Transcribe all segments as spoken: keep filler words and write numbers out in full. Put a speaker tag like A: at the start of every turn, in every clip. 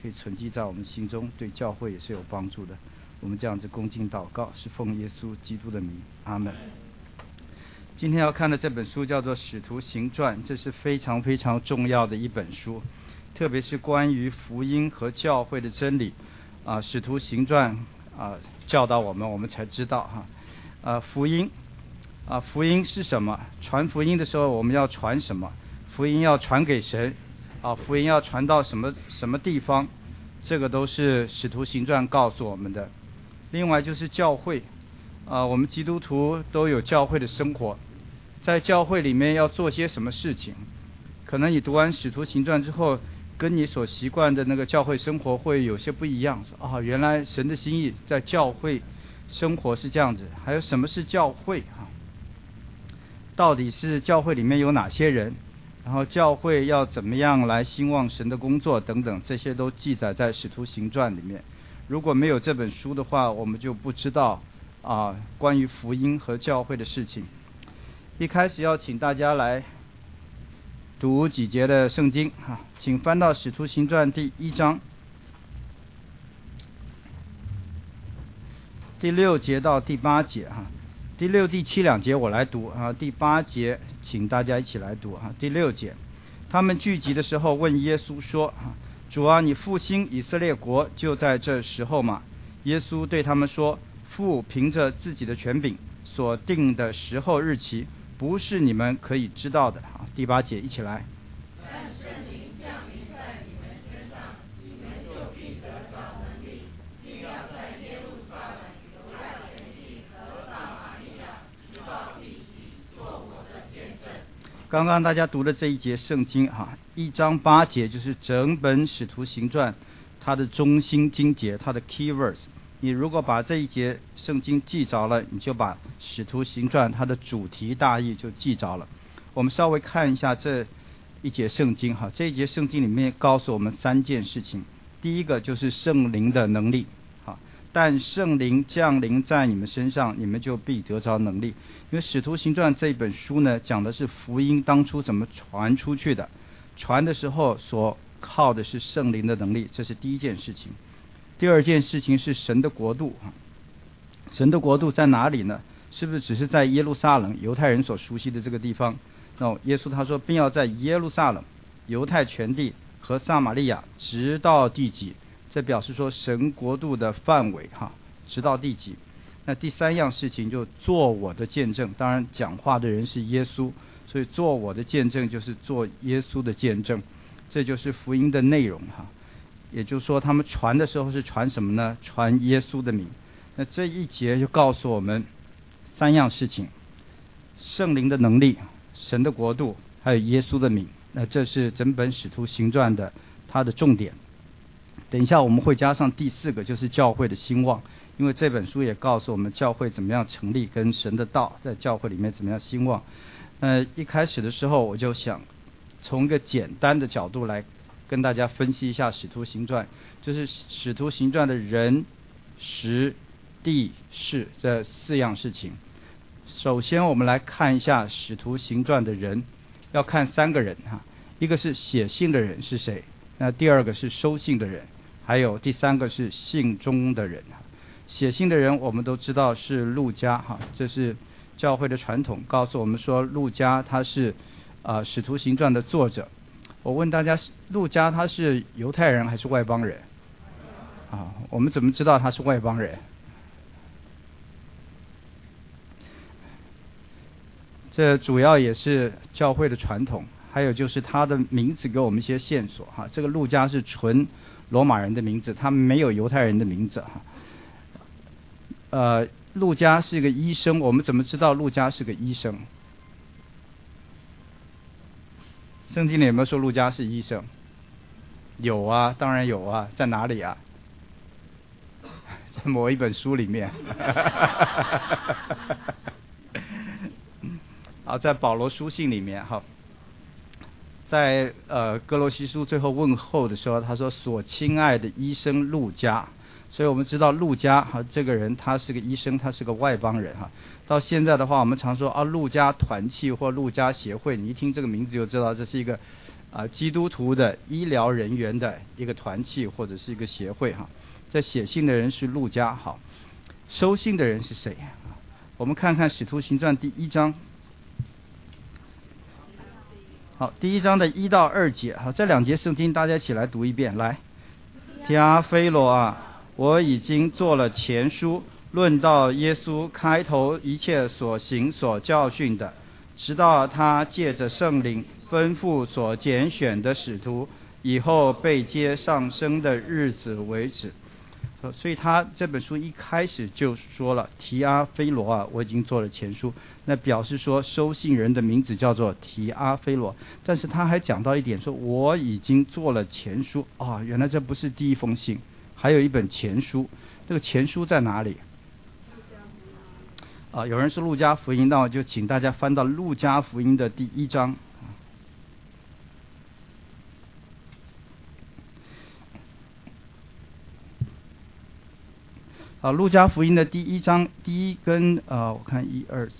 A: 可以存记在我们心中，对教会也是有帮助的。我们这样子恭敬祷告，是奉耶稣基督的名，阿们。今天要看的这本书叫做《使徒行传》，这是非常非常重要的一本书，特别是关于福音和教会的真理啊，《使徒行传》啊教导我们，我们才知道哈啊福音啊福音是什么？传福音的时候我们要传什么？福音要传给谁？啊，福音要传到什么什么地方？这个都是《使徒行传》告诉我们的。另外就是教会，啊，我们基督徒都有教会的生活，在教会里面要做些什么事情？可能你读完《使徒行传》之后，跟你所习惯的那个教会生活会有些不一样。啊，原来神的心意在教会生活是这样子。还有什么是教会啊？到底是教会里面有哪些人？然后教会要怎么样来兴旺神的工作等等，这些都记载在《使徒行传》里面。如果没有这本书的话，我们就不知道啊关于福音和教会的事情。一开始要请大家来读几节的圣经啊，请翻到《使徒行传》第一章第六节到第八节哈。第六、第七两节我来读啊，第八节请大家一起来读啊。第六节，他们聚集的时候问耶稣说啊，主啊，你复兴以色列国就在这时候吗？耶稣对他们说，父凭着自己的权柄所定的时候日期，不是你们可以知道的啊。第八节一起来。
B: 但圣灵降临在你们身上，你们就必得着能力，并要在耶路撒冷、犹太全地和撒玛利亚直到地极做我的见证。
A: 刚刚大家读的这一节圣经哈，一章八节就是整本使徒行传它的中心经节，它的 key verse。你如果把这一节圣经记着了，你就把使徒行传它的主题大意就记着了。我们稍微看一下这一节圣经哈，这一节圣经里面告诉我们三件事情。第一个就是圣灵的能力，好，但圣灵降临在你们身上，你们就必得着能力。因为使徒行传这本书呢，讲的是福音当初怎么传出去的，传的时候所靠的是圣灵的能力，这是第一件事情。第二件事情是神的国度，神的国度在哪里呢？是不是只是在耶路撒冷，犹太人所熟悉的这个地方？那耶稣他说，并要在耶路撒冷、犹太全地和撒玛利亚直到地极，这表示说神国度的范围哈，直到地极。那第三样事情就做我的见证，当然讲话的人是耶稣，所以做我的见证就是做耶稣的见证，这就是福音的内容哈。也就是说他们传的时候是传什么呢？传耶稣的名。那这一节就告诉我们三样事情：圣灵的能力、神的国度，还有耶稣的名。那这是整本使徒行传的它的重点。等一下我们会加上第四个，就是教会的兴旺，因为这本书也告诉我们教会怎么样成立，跟神的道在教会里面怎么样兴旺。呃，一开始的时候我就想从一个简单的角度来跟大家分析一下使徒行传，就是使徒行传的人、时、地、事这四样事情。首先我们来看一下使徒行传的人，要看三个人哈，一个是写信的人是谁，那第二个是收信的人，还有第三个是信中的人。写信的人我们都知道是路加哈，这是教会的传统告诉我们说路加他是啊、呃、使徒行传的作者。我问大家，路加他是犹太人还是外邦人？啊，我们怎么知道他是外邦人？这主要也是教会的传统，还有就是他的名字给我们一些线索哈。这个路加是纯罗马人的名字，他没有犹太人的名字哈。呃，路加是一个医生，我们怎么知道路加是个医生？圣经里有没有说路加是医生？有啊，当然有啊，在哪里啊？在某一本书里面。好，在保罗书信里面哈，在呃哥罗西书最后问候的时候，他说所亲爱的医生路加，所以我们知道路加哈这个人他是个医生，他是个外邦人哈。到现在的话，我们常说啊路加团契或路加协会，你一听这个名字就知道这是一个啊基督徒的医疗人员的一个团契或者是一个协会哈。在写信的人是路加，好，收信的人是谁？我们看看使徒行传第一章。好，第一章的一到二节，好，这两节圣经大家一起来读一遍。来，提阿非罗啊，我已经做了前书，论到耶稣开头一切所行所教训的，直到他借着圣灵吩咐所拣选的使徒以后被接上升的日子为止。所以他这本书一开始就说了，提阿非罗啊，我已经做了前书，那表示说收信人的名字叫做提阿非罗。但是他还讲到一点，说我已经做了前书啊，原来这不是第一封信，还有一本前书。这个前书在哪里？啊，有人是路加福音，那我就请大家翻到路加福音的第一章。啊，路加福音的第一章第一跟呃，我看一二，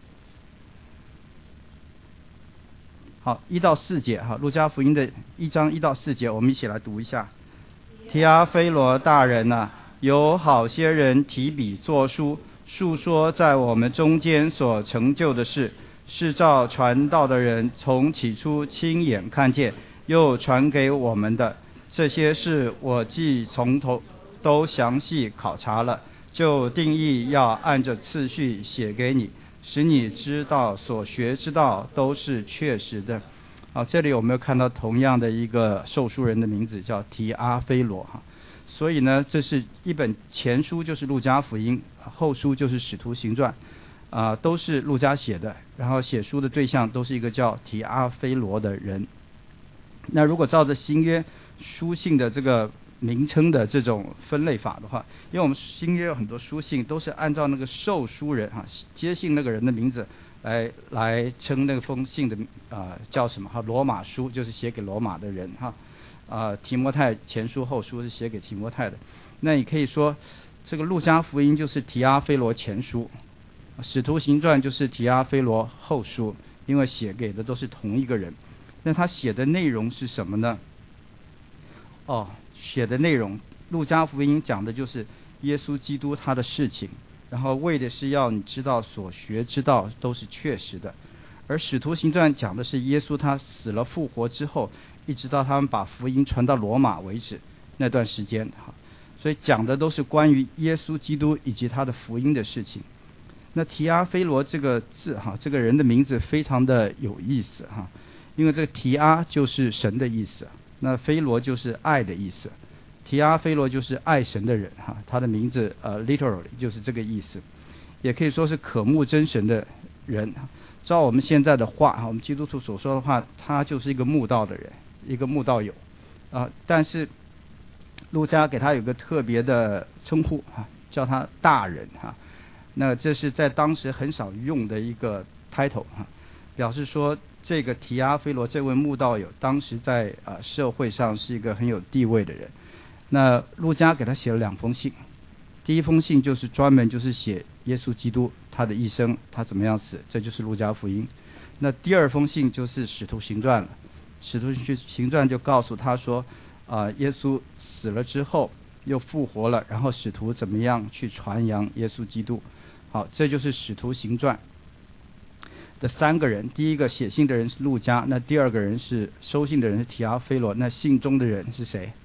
A: 好，一到四节哈，路加福音的一章一到四节，我们一起来读一下。提阿非罗大人啊，有好些人提笔作书，述说在我们中间所成就的事，是照传道的人从起初亲眼看见，又传给我们的。这些事我既从头都详细考察了，就定义要按着次序写给你，使你知道所学之道都是确实的。好，这里有没有看到同样的一个受书人的名字叫提阿非罗哈？所以呢，这是一本前书就是路加福音，后书就是使徒行传，啊、呃，都是路加写的。然后写书的对象都是一个叫提阿非罗的人。那如果照着新约书信的这个名称的这种分类法的话，因为我们新约有很多书信都是按照那个受书人哈接信那个人的名字来来称那封信的啊、呃、叫什么哈？罗马书就是写给罗马的人哈，啊、呃、提摩太前书后书是写给提摩太的。那你可以说这个路加福音就是提阿非罗前书，使徒行传就是提阿非罗后书，因为写给的都是同一个人。那他写的内容是什么呢？哦，写的内容，路加福音讲的就是耶稣基督他的事情，然后为的是要你知道所学之道都是确实的。而使徒行传讲的是耶稣他死了复活之后，一直到他们把福音传到罗马为止那段时间哈，所以讲的都是关于耶稣基督以及他的福音的事情。那提阿非罗这个字哈，这个人的名字非常的有意思哈，因为这个提阿就是神的意思，那菲罗就是爱的意思，提阿菲罗就是爱神的人哈，他的名字呃 literally 就是这个意思，也可以说是渴慕真神的人。照我们现在的话哈，我们基督徒所说的话，他就是一个慕道的人，一个慕道友啊。但是路加给他有个特别的称呼哈，叫他大人哈。那这是在当时很少用的一个 title 哈，表示说这个提阿非罗这位慕道友当时在啊、呃、社会上是一个很有地位的人。那路加给他写了两封信，第一封信就是专门就是写耶稣基督他的一生，他怎么样死，这就是路加福音。那第二封信就是使徒行传了，使徒行传就告诉他说啊、呃、耶稣死了之后又复活了，然后使徒怎么样去传扬耶稣基督。好，这就是使徒行传的三个人，第一个写信的人是路加，那第二个人是收信的人是提阿非罗，那信中的人是谁？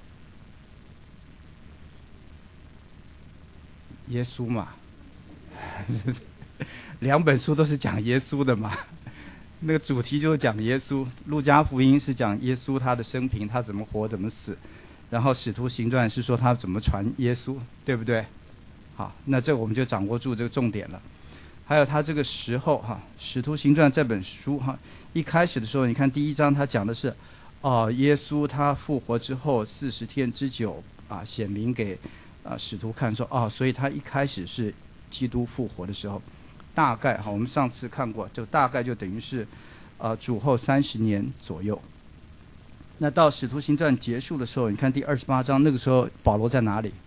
A: 耶稣嘛，两本书都是讲耶稣的嘛，那个主题就是讲耶稣。路加福音是讲耶稣他的生平，他怎么活怎么死，然后使徒行传是说他怎么传耶稣，对不对？好，那这我们就掌握住这个重点了。还有他这个时候哈，《使徒行传》这本书哈，一开始的时候，你看第一章他讲的是，哦，耶稣他复活之后四十天之久啊，显明给啊使徒看说，哦，所以他一开始是基督复活的时候，大概哈，我们上次看过，就大概就等于是呃主后三十年左右。那到《使徒行传》结束的时候，你看第二十八章，那个时候保罗在哪里？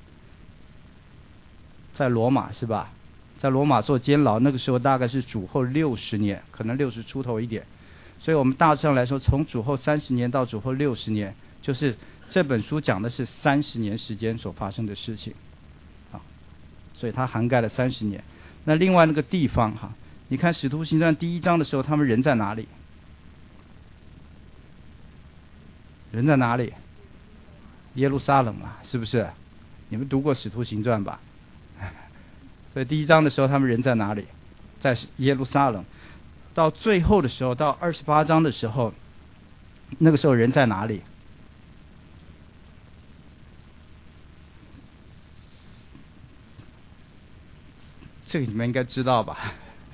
A: 在罗马是吧？在罗马做监牢，那个时候大概是主后六十年，可能六十出头一点。 所以我们大致上来说，从主后三十年到主后六十年，就是这本书讲的是三十年时间所发生的事情，啊，所以它涵盖了三十年。那另外那个地方哈，你看使徒行传第一章的时候，他们人在哪里？人在哪里？耶路撒冷啊，是不是？你们读过使徒行传吧？所以第一章的时候，他们人在哪里？在耶路撒冷。到最后的时候，到二十八章的时候，那个时候人在哪里？这个你们应该知道吧？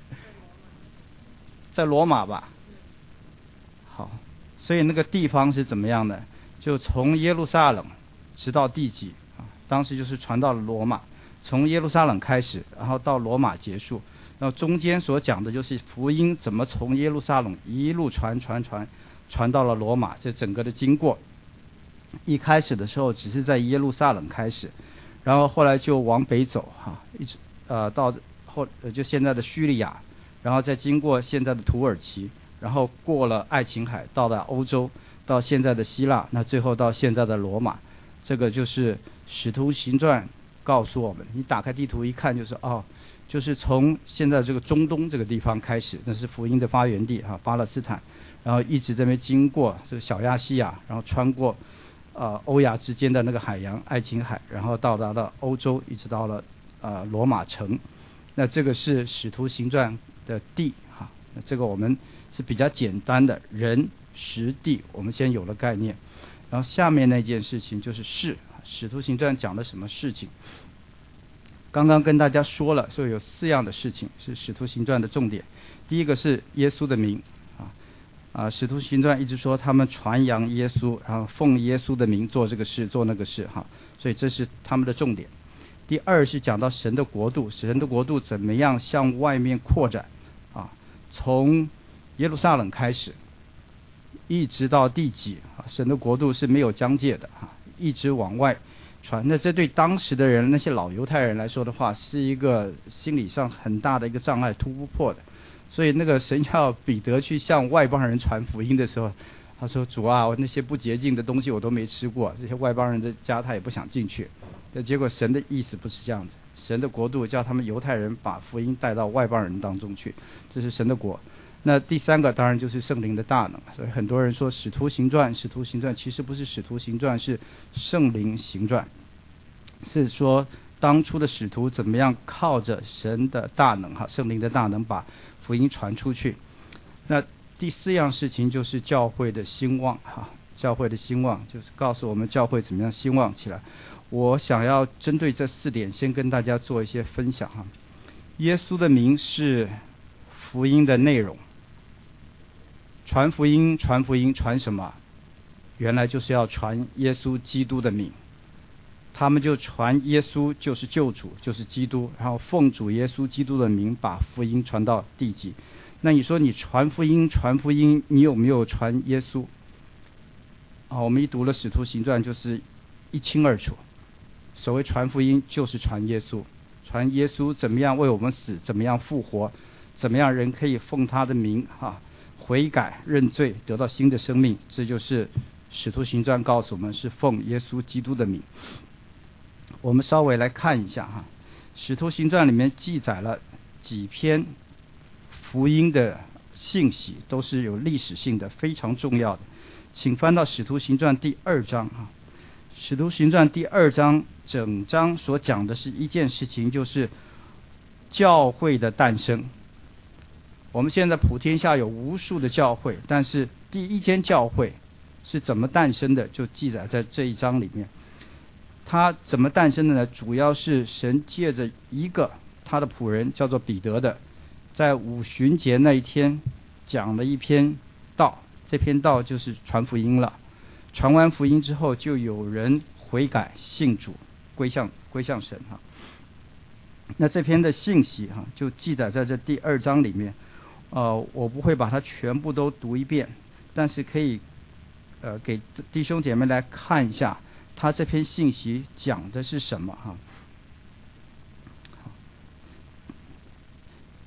A: 在罗马吧？好，所以那个地方是怎么样的？就从耶路撒冷直到地极啊，当时就是传到了罗马，从耶路撒冷开始，然后到罗马结束。然后中间所讲的就是福音怎么从耶路撒冷一路传传传传到了罗马，这整个的经过。一开始的时候只是在耶路撒冷开始，然后后来就往北走哈，一直呃到后就现在的叙利亚，然后再经过现在的土耳其，然后过了爱琴海，到了欧洲，到现在的希腊，那最后到现在的罗马。这个就是使徒行传告诉我们，你打开地图一看就是哦，就是从现在这个中东这个地方开始，那是福音的发源地哈，巴勒斯坦，然后一直这边经过这个小亚细亚，然后穿过呃欧亚之间的那个海洋爱琴海，然后到达了欧洲，一直到了呃罗马城。那这个是使徒行传的地哈，那这个我们是比较简单的人时地，我们先有了概念。然后下面那件事情就是事，使徒行传讲的什么事情？刚刚跟大家说了，所以有四样的事情是使徒行传的重点。第一个是耶稣的名啊啊，使徒行传一直说他们传扬耶稣，然后奉耶稣的名做这个事做那个事哈，所以这是他们的重点。第二是讲到神的国度，神的国度怎么样向外面扩展啊，从耶路撒冷开始一直到地极啊，神的国度是没有疆界的啊，一直往外传。那这对当时的人，那些老犹太人来说的话，是一个心理上很大的一个障碍，突不破的。所以那个神要彼得去向外邦人传福音的时候，他说：“主啊，我那些不洁净的东西我都没吃过，这些外邦人的家他也不想进去。”那结果神的意思不是这样子，神的国度叫他们犹太人把福音带到外邦人当中去，这是神的国。那第三个当然就是圣灵的大能，所以很多人说使徒行传，使徒行传其实不是使徒行传，是圣灵行传，是说当初的使徒怎么样靠着神的大能哈，圣灵的大能把福音传出去。那第四样事情就是教会的兴旺哈，教会的兴旺就是告诉我们教会怎么样兴旺起来。我想要针对这四点先跟大家做一些分享哈。耶稣的名是福音的内容，传福音传福音传什么？原来就是要传耶稣基督的名，他们就传耶稣就是救主，就是基督，然后奉主耶稣基督的名把福音传到地极。那你说你传福音传福音，你有没有传耶稣啊？我们一读了使徒行传就是一清二楚，所谓传福音就是传耶稣，传耶稣怎么样为我们死，怎么样复活，怎么样人可以奉他的名啊悔改认罪得到新的生命，这就是使徒行传告诉我们是奉耶稣基督的名。我们稍微来看一下哈，使徒行传里面记载了几篇福音的信息，都是有历史性的，非常重要的。请翻到使徒行传第二章哈，使徒行传第二章整章所讲的是一件事情，就是教会的诞生。我们现在普天下有无数的教会，但是第一间教会是怎么诞生的，就记载在这一章里面。它怎么诞生的呢？主要是神借着一个他的仆人叫做彼得的，在五旬节那一天讲了一篇道，这篇道就是传福音了。传完福音之后，就有人悔改信主，归向归向神哈。那这篇的信息哈，就记载在这第二章里面。呃，我不会把它全部都读一遍，但是可以呃给弟兄姐妹来看一下，他这篇信息讲的是什么哈。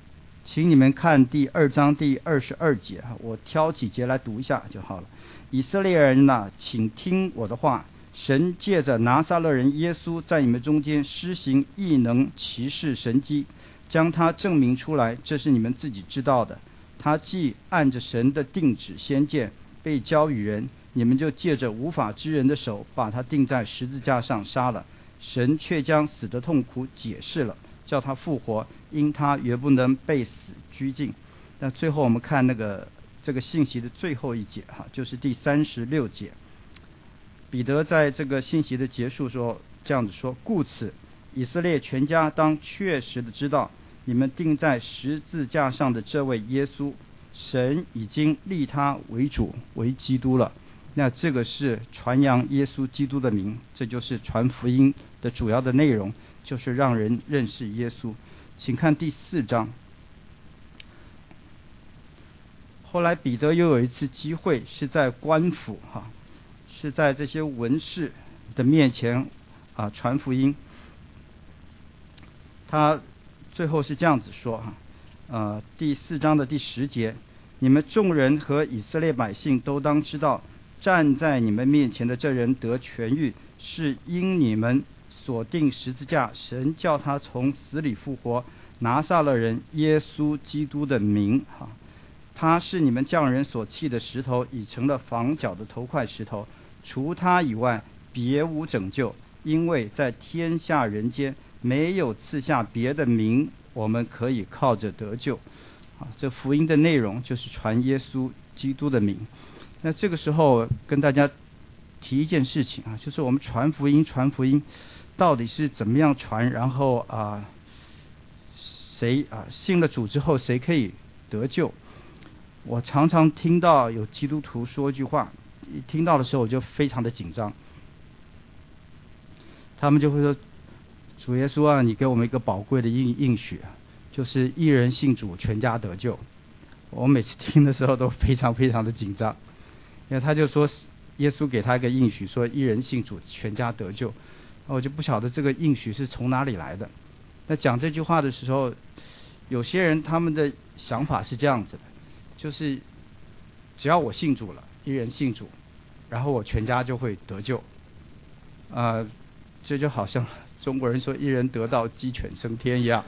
A: 请你们看第二章第二十二节，我挑几节来读一下就好了。以色列人呐、啊，请听我的话，神借着拿撒勒人耶稣在你们中间施行异能奇事神迹，将他证明出来，这是你们自己知道的。他既按着神的定旨先见被交与人，你们就借着无法之人的手把他钉在十字架上杀了。神却将死的痛苦解释了，叫他复活，因他原不能被死拘禁。那最后我们看那个这个信息的最后一节哈，就是第三十六节。彼得在这个信息的结束说这样子说：故此以色列全家当确实的知道，你们钉在十字架上的这位耶稣，神已经立他为主为基督了。那这个是传扬耶稣基督的名，这就是传福音的主要的内容，就是让人认识耶稣。请看第四章。后来彼得又有一次机会，是在官府哈、啊，是在这些文士的面前啊传福音。他最后是这样子说哈，呃，第四章的第十节，你们众人和以色列百姓都当知道，站在你们面前的这人得痊愈，是因你们所定十字架，神叫他从死里复活，拿撒勒人耶稣基督的名哈。他是你们匠人所弃的石头，已成了房角的头块石头，除他以外别无拯救，因为在天下人间没有赐下别的名，我们可以靠着得救。啊，这福音的内容就是传耶稣基督的名。那这个时候跟大家提一件事情啊，就是我们传福音，传福音到底是怎么样传？然后啊，谁啊信了主之后，谁可以得救？我常常听到有基督徒说一句话，一听到的时候我就非常的紧张。他们就会说：“主耶稣啊，你给我们一个宝贵的应应许，就是一人信主，全家得救。”我每次听的时候都非常非常的紧张，因为他就说耶稣给他一个应许，说一人信主，全家得救。我就不晓得这个应许是从哪里来的。那讲这句话的时候，有些人他们的想法是这样子的，就是只要我信主了，一人信主，然后我全家就会得救。呃，这就好像中国人说一人得道鸡犬升天一样。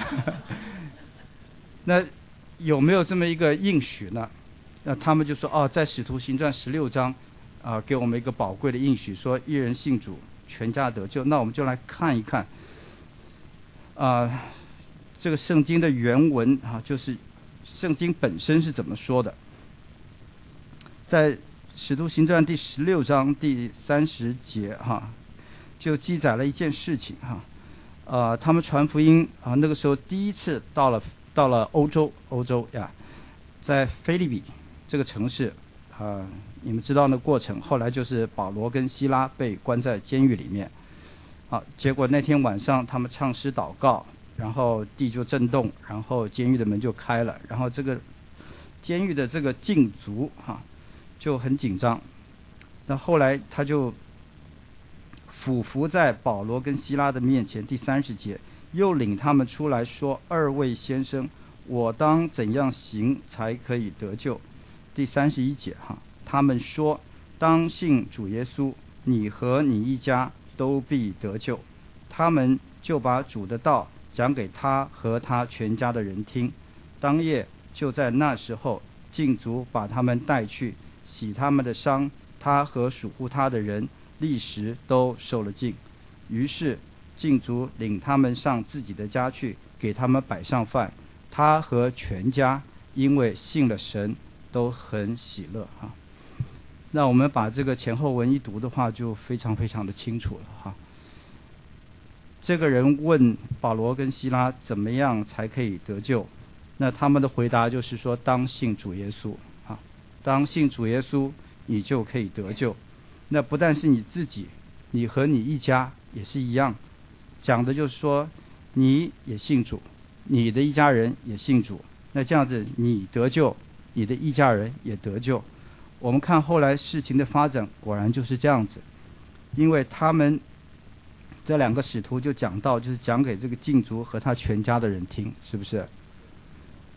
A: 那有没有这么一个应许呢？那他们就说哦，在使徒行传十六章啊、呃，给我们一个宝贵的应许，说一人信主，全家得救。那我们就来看一看啊、呃，这个圣经的原文啊，就是圣经本身是怎么说的。在使徒行传第十六章第三十节哈，就记载了一件事情哈，呃，他们传福音啊，那个时候第一次到了到了欧洲，欧洲呀，在腓立比这个城市啊、呃，你们知道那过程，后来就是保罗跟希拉被关在监狱里面，好，结果那天晚上他们唱诗祷告，然后地就震动，然后监狱的门就开了，然后这个监狱的这个禁足哈就很紧张，那后来他就俯伏在保罗跟希拉的面前，第三十节，又领他们出来说：二位先生，我当怎样行才可以得救？第三十一节哈，他们说：当信主耶稣，你和你一家都必得救。他们就把主的道讲给他和他全家的人听。当夜就在那时候，禁足把他们带去，洗他们的伤，他和属乎他的人立时都受了禁。于是禁足领他们上自己的家去，给他们摆上饭。他和全家因为信了神，都很喜乐哈。那我们把这个前后文一读的话，就非常非常的清楚了哈。这个人问保罗跟希拉怎么样才可以得救，那他们的回答就是说：当信主耶稣啊，当信主耶稣，你就可以得救。那不但是你自己，你和你一家也是一样，讲的就是说你也信主，你的一家人也信主，那这样子你得救，你的一家人也得救。我们看后来事情的发展，果然就是这样子，因为他们这两个使徒就讲到，就是讲给这个禁足和他全家的人听，是不是？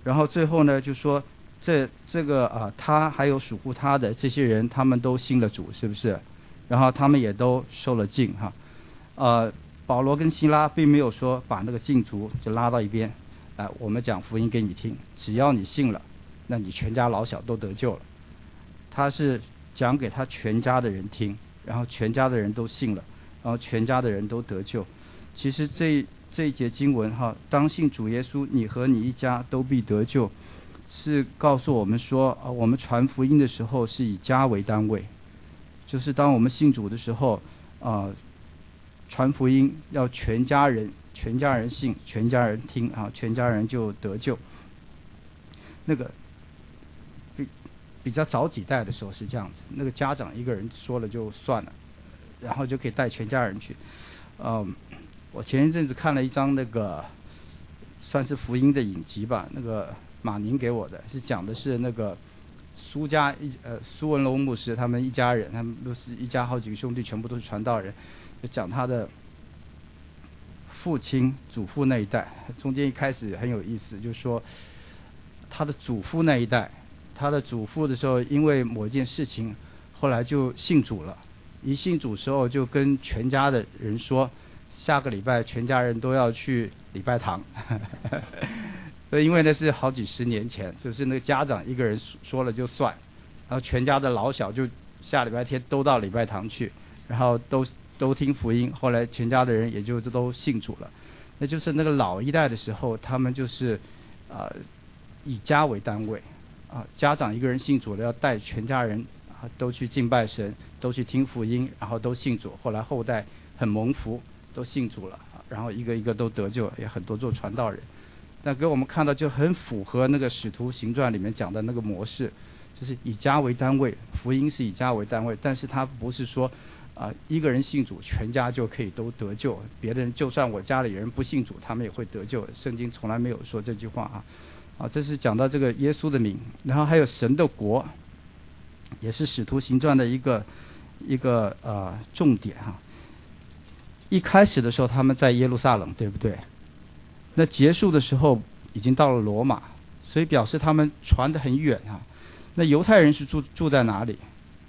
A: 然后最后呢就说这这个啊他还有属乎他的这些人，他们都信了主，是不是？然后他们也都受了浸哈。呃，保罗跟希拉并没有说把那个禁足就拉到一边，啊、呃，我们讲福音给你听，只要你信了，那你全家老小都得救了。他是讲给他全家的人听，然后全家的人都信了，然后全家的人都得救。其实这这一节经文哈，当信主耶稣，你和你一家都必得救，是告诉我们说，啊，我们传福音的时候是以家为单位，就是当我们信主的时候，啊，传福音要全家人，全家人信，全家人听啊，全家人就得救。那个比比较早几代的时候是这样子，那个家长一个人说了就算了，然后就可以带全家人去。嗯，我前一阵子看了一张那个算是福音的影集吧，那个马宁给我的，是讲的是那个苏家一呃苏文龙牧师他们一家人，他们都是一家好几个兄弟，全部都是传道人，就讲他的父亲祖父那一代。中间一开始很有意思，就是说他的祖父那一代，他的祖父的时候因为某件事情后来就信主了，一信主时候就跟全家的人说，下个礼拜全家人都要去礼拜堂因为那是好几十年前，就是那个家长一个人说了就算，然后全家的老小就下礼拜天都到礼拜堂去，然后都都听福音，后来全家的人也就都信主了。那就是那个老一代的时候，他们就是呃以家为单位啊，家长一个人信主了，要带全家人啊都去敬拜神，都去听福音，然后都信主。后来后代很蒙福，都信主了，然后一个一个都得救，也很多做传道人。那给我们看到就很符合那个使徒行传里面讲的那个模式，就是以家为单位，福音是以家为单位，但是他不是说啊、呃、一个人信主全家就可以都得救，别的人就算我家里人不信主他们也会得救，圣经从来没有说这句话啊。啊，这是讲到这个耶稣的名，然后还有神的国，也是使徒行传的一个一个呃重点哈、啊。一开始的时候他们在耶路撒冷，对不对？那结束的时候已经到了罗马，所以表示他们传得很远啊。那犹太人是住住在哪里？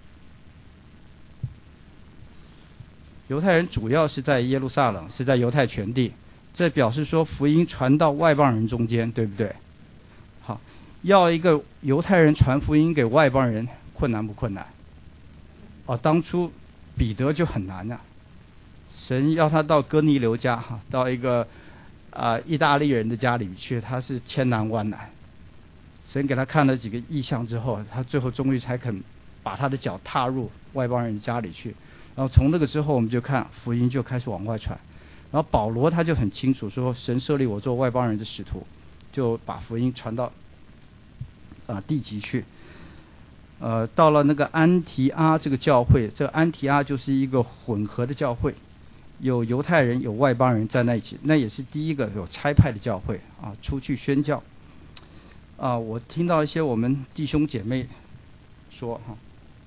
A: 犹太人主要是在耶路撒冷，是在犹太全地，这表示说福音传到外邦人中间，对不对？好，要一个犹太人传福音给外邦人，困难不困难？哦，当初彼得就很难啊，神要他到哥尼流家哈，到一个啊、呃、意大利人的家里去，他是千难万难。神给他看了几个异象之后，他最后终于才肯把他的脚踏入外邦人家里去。然后从那个之后，我们就看福音就开始往外传。然后保罗他就很清楚说，神设立我做外邦人的使徒，就把福音传到啊、呃、地极去。呃，到了那个安提阿这个教会，这个安提阿就是一个混合的教会，有犹太人有外邦人站在一起，那也是第一个有差派的教会啊，出去宣教。啊，我听到一些我们弟兄姐妹说哈，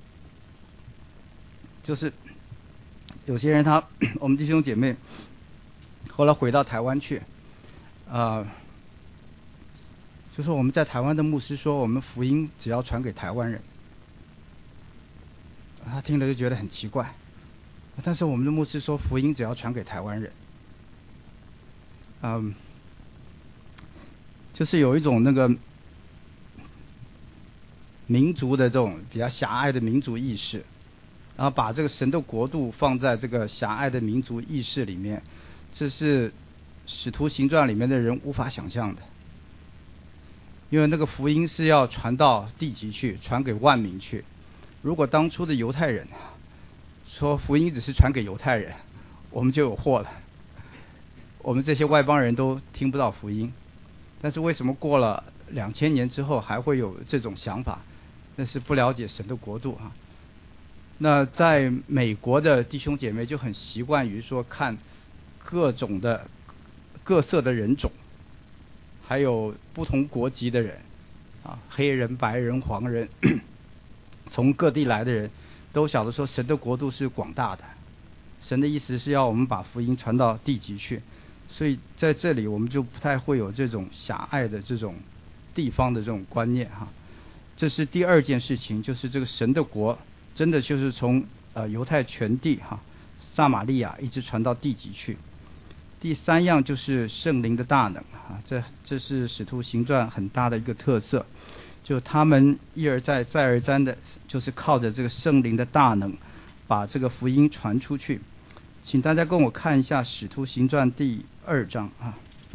A: 就是有些人他我们弟兄姐妹后来回到台湾去，啊，就说我们在台湾的牧师说，我们福音只要传给台湾人，他听了就觉得很奇怪，但是我们的牧师说福音只要传给台湾人，嗯，就是有一种那个民族的这种比较狭隘的民族意识，然后把这个神的国度放在这个狭隘的民族意识里面，这是使徒行传里面的人无法想象的。因为那个福音是要传到地极去，传给万民去。如果当初的犹太人说福音只是传给犹太人，我们就有祸了，我们这些外邦人都听不到福音。但是为什么过了两千年之后还会有这种想法？那是不了解神的国度啊。那在美国的弟兄姐妹就很习惯于说看各种的各色的人种，还有不同国籍的人啊，黑人、白人、黄人，从各地来的人都晓得说神的国度是广大的，神的意思是要我们把福音传到地极去。所以在这里我们就不太会有这种狭隘的这种地方的这种观念哈。这是第二件事情，就是这个神的国真的就是从呃犹太全地哈撒玛利亚一直传到地极去。第三样就是圣灵的大能啊，这这是使徒行传很大的一个特色，就他们一而再再而三的，就是靠着这个圣灵的大能，把这个福音传出去。请大家跟我看一下使徒行传第二章啊。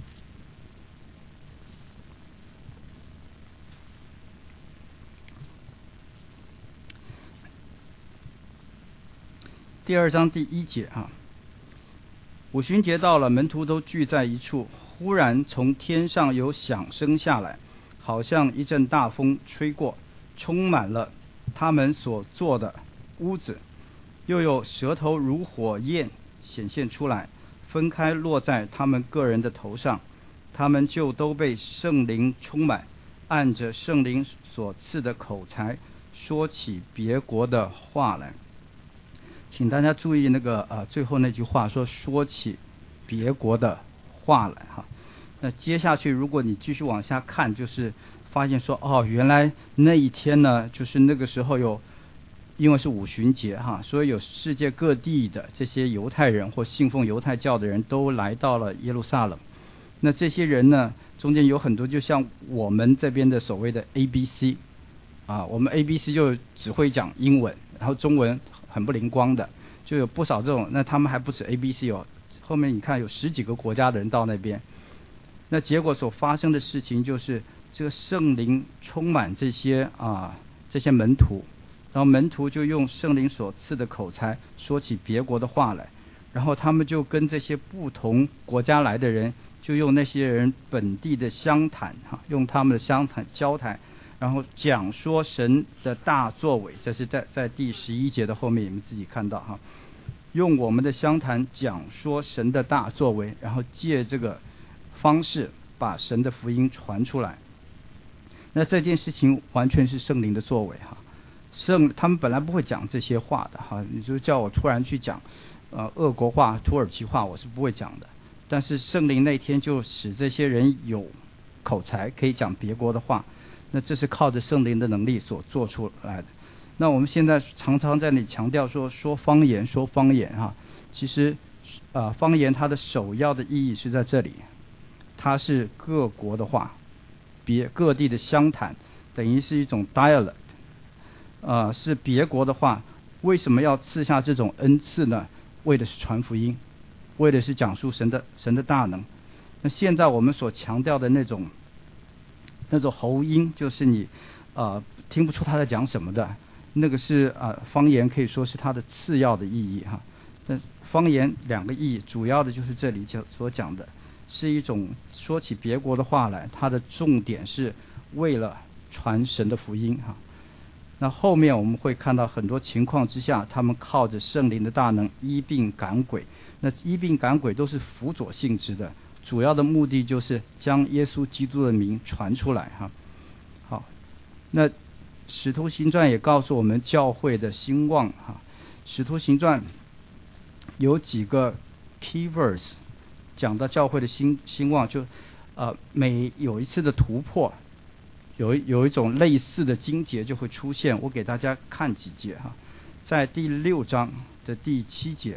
A: 第二章第一节啊，五旬节到了，门徒都聚在一处，忽然从天上有响声下来，好像一阵大风吹过，充满了他们所坐的屋子，又有舌头如火焰显现出来，分开落在他们个人的头上，他们就都被圣灵充满，按着圣灵所赐的口才说起别国的话来。请大家注意那个呃最后那句话，说说起别国的话来哈。那接下去如果你继续往下看，就是发现说哦，原来那一天呢，就是那个时候有，因为是五旬节哈，所以有世界各地的这些犹太人或信奉犹太教的人都来到了耶路撒冷。那这些人呢，中间有很多就像我们这边的所谓的 A B C 啊，我们 A B C 就只会讲英文，然后中文很不灵光的，就有不少这种。那他们还不止 A B C 哦，后面你看有十几个国家的人到那边。那结果所发生的事情就是这个圣灵充满这些啊这些门徒，然后门徒就用圣灵所赐的口才说起别国的话来，然后他们就跟这些不同国家来的人，就用那些人本地的乡谈哈，用他们的乡谈交谈，然后讲说神的大作为。这是在在第十一节的后面，你们自己看到哈，用我们的乡谈讲说神的大作为，然后借这个方式把神的福音传出来。那这件事情完全是圣灵的作为哈，圣他们本来不会讲这些话的哈，你就叫我突然去讲呃俄国话、土耳其话，我是不会讲的。但是圣灵那天就使这些人有口才，可以讲别国的话。那这是靠着圣灵的能力所做出来的。那我们现在常常在那里强调说说方言说方言哈，其实呃方言它的首要的意义是在这里，它是各国的话，别各地的乡谈，等于是一种 dialect， 呃是别国的话。为什么要赐下这种恩赐呢？为的是传福音，为的是讲述神的神的大能。那现在我们所强调的那种那种喉音，就是你呃听不出他在讲什么的，那个是呃方言可以说是它的次要的意义哈。那方言两个意义，主要的就是这里所讲的，是一种说起别国的话来，它的重点是为了传神的福音哈。那后面我们会看到很多情况之下，他们靠着圣灵的大能医病赶鬼。那医病赶鬼都是辅佐性质的，主要的目的就是将耶稣基督的名传出来哈。好，那使徒行传也告诉我们教会的兴旺哈。使徒行传有几个 key verse 讲到教会的兴兴旺，就呃每有一次的突破，有有一种类似的经节就会出现。我给大家看几节哈，在第六章的第七节。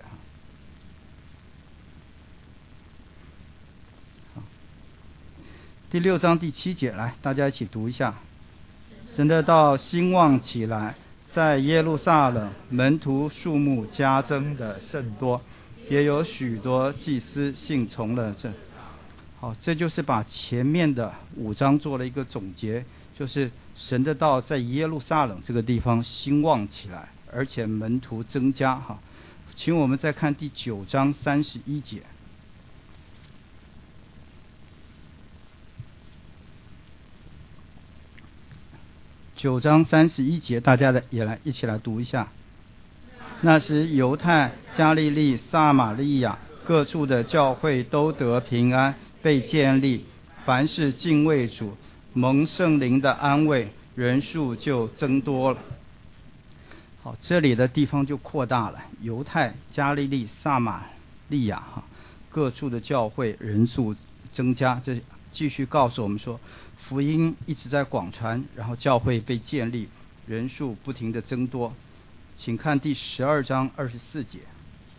A: 第六章第七节，来，大家一起读一下。神的道兴旺起来，在耶路撒冷，门徒数目加增的甚多，也有许多祭司信从了这。好，这就是把前面的五章做了一个总结，就是神的道在耶路撒冷这个地方兴旺起来，而且门徒增加哈。请我们再看第九章三十一节。九章三十一节，大家的也来一起来读一下。那时犹太、加利利、撒玛利亚各处的教会都得平安，被建立，凡是敬畏主、蒙圣灵的安慰，人数就增多了。好，这里的地方就扩大了，犹太、加利利、撒玛利亚哈，各处的教会人数增加，这继续告诉我们说，福音一直在广传，然后教会被建立，人数不停的增多。请看第十二章二十四节。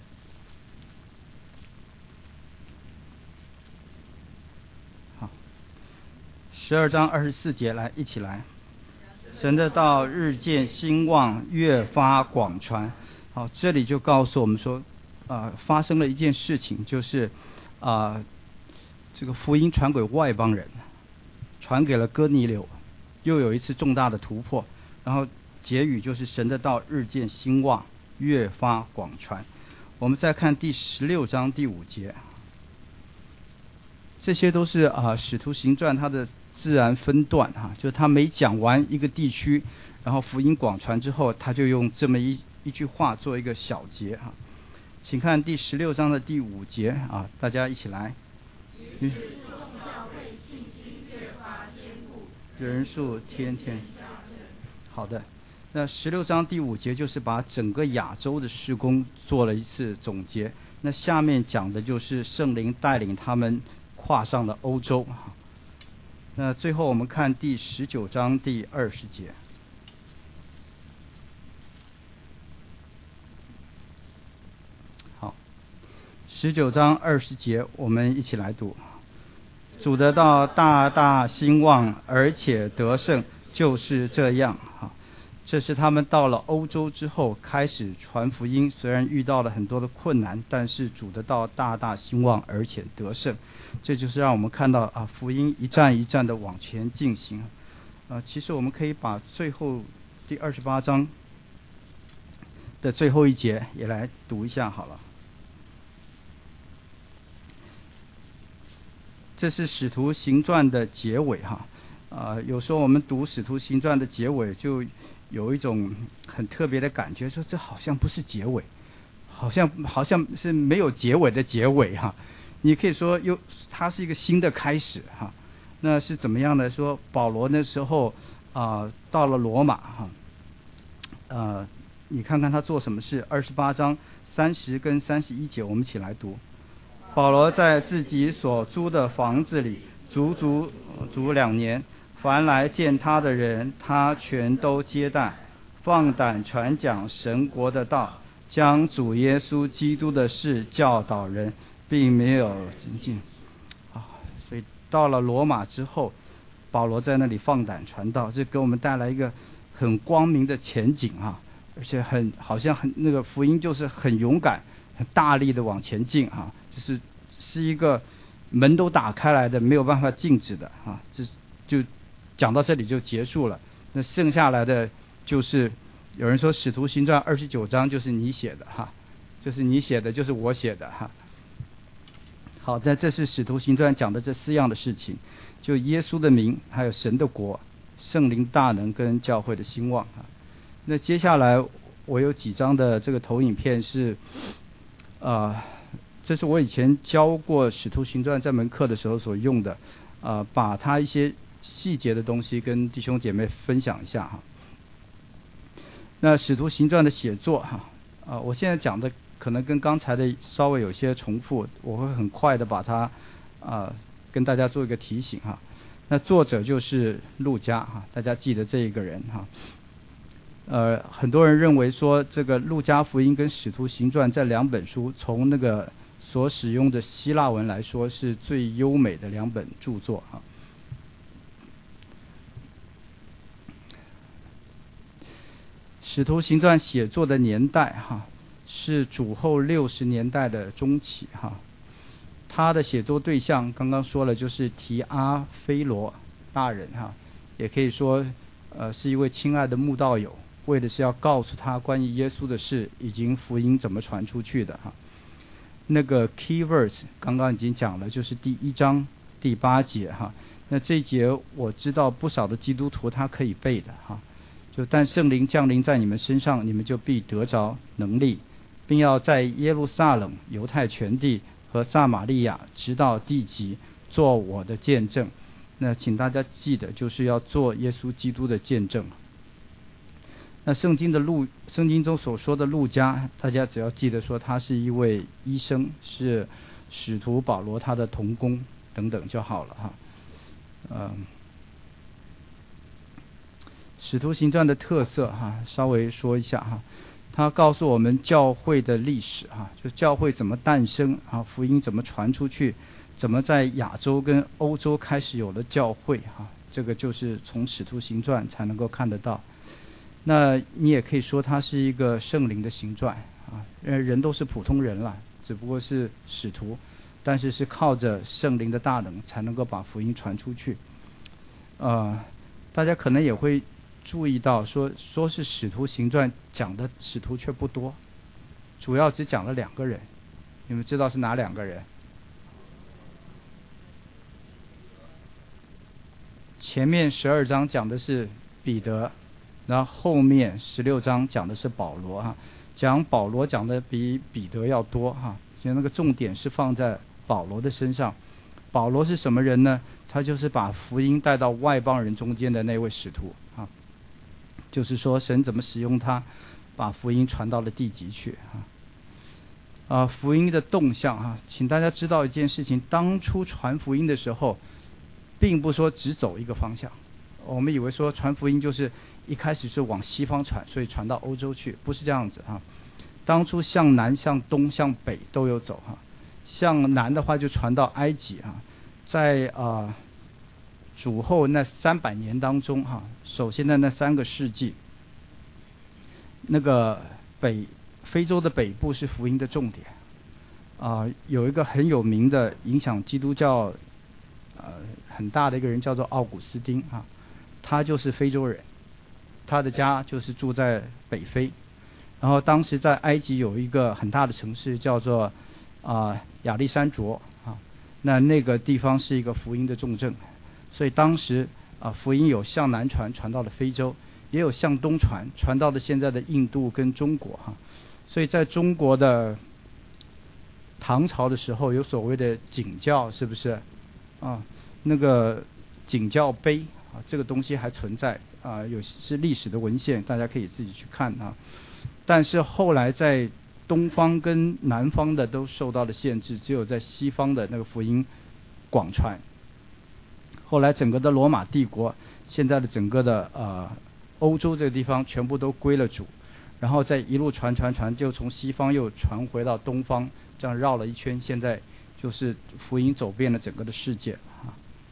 A: 好，十二章二十四节，来一起来。神的道日渐兴旺，越发广传。好，这里就告诉我们说，啊、呃，发生了一件事情，就是啊、呃，这个福音传给外邦人，传给了哥尼流，又有一次重大的突破。然后结语就是神的道日渐兴旺，越发广传。我们再看第十六章第五节，这些都是啊、呃《使徒行传》它的自然分段哈、啊，就是他每讲完一个地区，然后福音广传之后，他就用这么一一句话做一个小结哈、啊。请看第十六章的第五节啊，大家一起来。嗯、人数天天。好的，那十六章第五节就是把整个亚洲的事工做了一次总结。那下面讲的就是圣灵带领他们跨上了欧洲。那最后我们看第十九章第二十节。好，十九章二十节，我们一起来读。主的道大大兴旺，而且得胜，就是这样。好，这是他们到了欧洲之后开始传福音，虽然遇到了很多的困难，但是主的道大大兴旺，而且得胜。这就是让我们看到啊，福音一站一站的往前进行。啊，其实我们可以把最后第二十八章的最后一节也来读一下好了。这是使徒行传的结尾哈。啊，有时候我们读使徒行传的结尾，就有一种很特别的感觉，说这好像不是结尾，好像好像是没有结尾的结尾哈。你可以说又它是一个新的开始哈。那是怎么样呢？说保罗那时候啊、呃、到了罗马哈，呃，你看看他做什么事。二十八章三十跟三十一节，我们一起来读。保罗在自己所租的房子里足足足两年，凡来见他的人，他全都接待，放胆传讲神国的道，将主耶稣基督的事教导人，并没有增进。啊，所以到了罗马之后，保罗在那里放胆传道，这给我们带来一个很光明的前景啊，而且很好像很那个福音就是很勇敢、很大力的往前进啊，就是是一个门都打开来的，没有办法禁止的啊，就就讲到这里就结束了。那剩下来的就是有人说《使徒行传》二十九章就是你写的哈，就是你写的，就是我写的哈。好，在这是《使徒行传》讲的这四样的事情，就耶稣的名，还有神的国、圣灵大能跟教会的兴旺啊。那接下来我有几张的这个投影片是，呃，这是我以前教过《使徒行传》这门课的时候所用的，呃，把它一些细节的东西跟弟兄姐妹分享一下哈。那《使徒行传》的写作哈，啊、呃，我现在讲的可能跟刚才的稍微有些重复，我会很快的把它啊、呃、跟大家做一个提醒哈。那作者就是路加哈，大家记得这一个人哈。呃，很多人认为说这个路加福音跟使徒行传这两本书，从那个所使用的希腊文来说是最优美的两本著作哈。使徒行传写作的年代哈，是主后六十年代的中期哈。他的写作对象刚刚说了，就是提阿非罗大人哈，也可以说呃是一位亲爱的慕道友，为的是要告诉他关于耶稣的事，以及福音怎么传出去的哈。那个 key verse 刚刚已经讲了，就是第一章第八节哈。那这一节我知道不少的基督徒他可以背的哈。就但圣灵降临在你们身上，你们就必得着能力，并要在耶路撒冷、犹太全地和撒玛利亚直到地极做我的见证。那请大家记得，就是要做耶稣基督的见证。那圣经的路，圣经中所说的路加，大家只要记得说他是一位医生，是使徒保罗他的同工等等就好了哈。 呃，使徒行传的特色哈，稍微说一下哈。它告诉我们教会的历史哈，就教会怎么诞生啊，福音怎么传出去，怎么在亚洲跟欧洲开始有了教会哈，这个就是从使徒行传才能够看得到。那你也可以说它是一个圣灵的行传啊，人都是普通人了，只不过是使徒，但是是靠着圣灵的大能才能够把福音传出去。呃，大家可能也会注意到说说是使徒行传，讲的使徒却不多，主要只讲了两个人。你们知道是哪两个人？前面十二章讲的是彼得，然后后面十六章讲的是保罗哈，讲保罗讲的比彼得要多哈，其实那个重点是放在保罗的身上。保罗是什么人呢？他就是把福音带到外邦人中间的那位使徒啊。就是说神怎么使用他，把福音传到了地极去啊。啊，福音的动向啊，请大家知道一件事情：当初传福音的时候，并不说只走一个方向。我们以为说传福音就是一开始是往西方传，所以传到欧洲去，不是这样子啊。当初向南、向东、向北都有走哈。向南的话就传到埃及啊，在啊。主后那三百年当中哈，首先的那三个世纪，那个北非洲的北部是福音的重点啊、呃，有一个很有名的影响基督教呃很大的一个人叫做奥古斯丁啊，他就是非洲人，他的家就是住在北非，然后当时在埃及有一个很大的城市叫做啊、呃、亚历山卓啊，那那个地方是一个福音的重镇。所以当时啊，福音有向南传，传到了非洲，也有向东传，传到了现在的印度跟中国哈。所以在中国的唐朝的时候，有所谓的景教，是不是啊？那个景教碑啊，这个东西还存在啊，有是历史的文献，大家可以自己去看啊。但是后来在东方跟南方的都受到了限制，只有在西方的那个福音广传。后来整个的罗马帝国，现在的整个的呃欧洲这个地方全部都归了主，然后再一路传传传，就从西方又传回到东方，这样绕了一圈，现在就是福音走遍了整个的世界啊。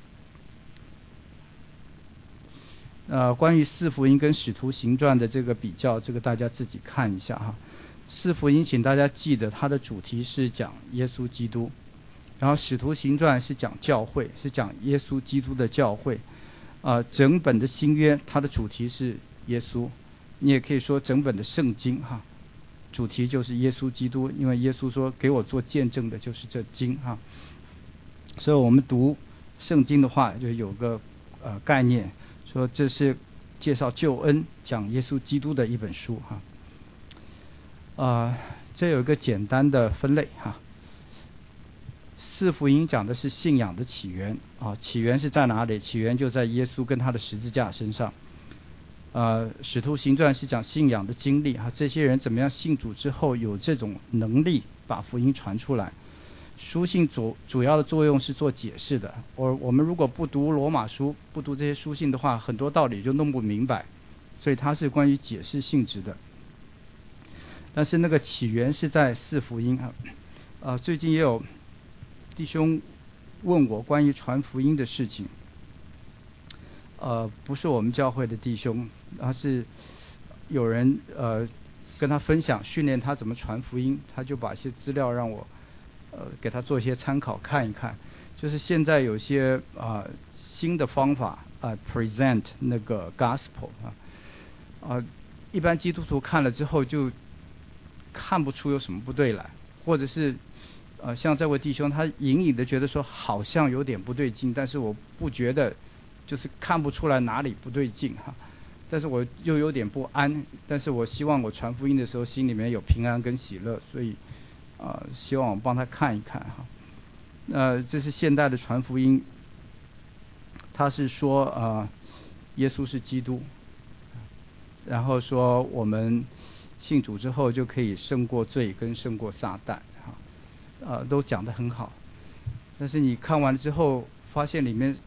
A: 呃，关于四福音跟使徒行传的这个比较，这个大家自己看一下哈。四福音请大家记得，它的主题是讲耶稣基督。然后使徒行传是讲教会，是讲耶稣基督的教会，啊、呃，整本的新约它的主题是耶稣，你也可以说整本的圣经哈，主题就是耶稣基督，因为耶稣说给我做见证的就是这经哈，所以我们读圣经的话就有个呃概念，说这是介绍救恩、讲耶稣基督的一本书哈，啊、呃，这有一个简单的分类哈。四福音讲的是信仰的起源啊，起源是在哪里？起源就在耶稣跟他的十字架身上。呃，使徒行传是讲信仰的经历啊，这些人怎么样信主之后有这种能力把福音传出来。书信主主要的作用是做解释的，而我们如果不读罗马书，不读这些书信的话，很多道理就弄不明白，所以它是关于解释性质的。但是那个起源是在四福音啊，呃，最近也有弟兄问我关于传福音的事情，呃，不是我们教会的弟兄，他是有人呃跟他分享训练他怎么传福音，他就把一些资料让我呃给他做一些参考看一看。就是现在有些啊、呃、新的方法啊、呃、present 那个 gospel 啊啊、呃，一般基督徒看了之后就看不出有什么不对来，或者是呃，像这位弟兄，他隐隐的觉得说好像有点不对劲，但是我不觉得，就是看不出来哪里不对劲哈。但是我又有点不安，但是我希望我传福音的时候心里面有平安跟喜乐，所以啊、呃，希望我帮他看一看哈。呃，这是现代的传福音，他是说啊、呃，耶稣是基督，然后说我们信主之后就可以胜过罪跟胜过撒旦哈。呃，都讲得很好，但是你看完之后，发现里面